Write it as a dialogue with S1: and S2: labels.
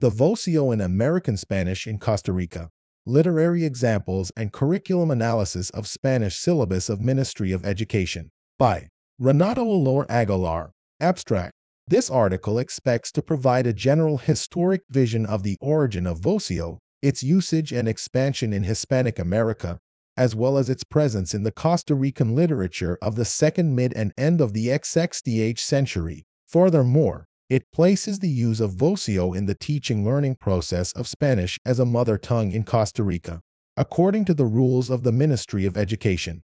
S1: The Vocio in American Spanish in Costa Rica. Literary examples and curriculum analysis of Spanish syllabus of Ministry of Education. By Renato Olor Aguilar. Abstract. This article expects to provide a general historic vision of the origin of Vocio, its usage and expansion in Hispanic America, as well as its presence in the Costa Rican literature of the second mid and end of the XXDH century. Furthermore, it places the use of Vocio in the teaching-learning process of Spanish as a mother tongue in Costa Rica, according to the rules of the Ministry of Education.